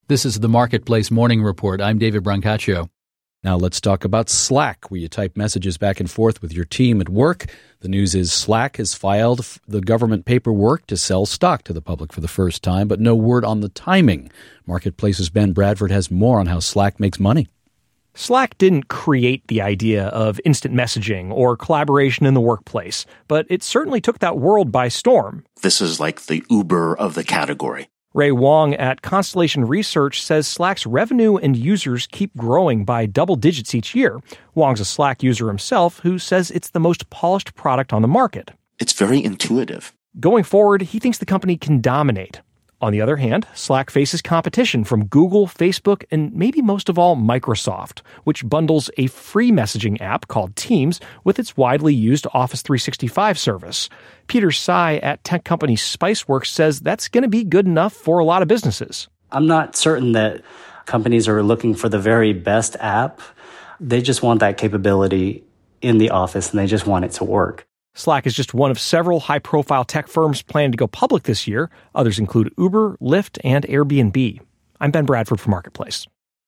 This is the Marketplace Morning Report. I'm David Brancaccio. Now let's talk about Slack, where you type messages back and forth with your team at work. The news is Slack has filed the government paperwork to sell stock to the public for the first time, but no word on the timing. Marketplace's Ben Bradford has more on how Slack makes money. Slack didn't create the idea of instant messaging or collaboration in the workplace, but it certainly took that world by storm. This is like the Uber of the category. Ray Wang at Constellation Research says Slack's revenue and users keep growing by double digits each year. Wang's a Slack user himself who says it's the most polished product on the market. It's very intuitive. Going forward, he thinks the company can dominate. On the other hand, Slack faces competition from Google, Facebook, and maybe most of all, Microsoft, which bundles a free messaging app called Teams with its widely used Office 365 service. Peter Tsai at tech company Spiceworks says that's going to be good enough for a lot of businesses. I'm not certain that companies are looking for the very best app. They just want that capability in the office, and they just want it to work. Slack is just one of several high-profile tech firms planning to go public this year. Others include Uber, Lyft, and Airbnb. I'm Ben Bradford for Marketplace.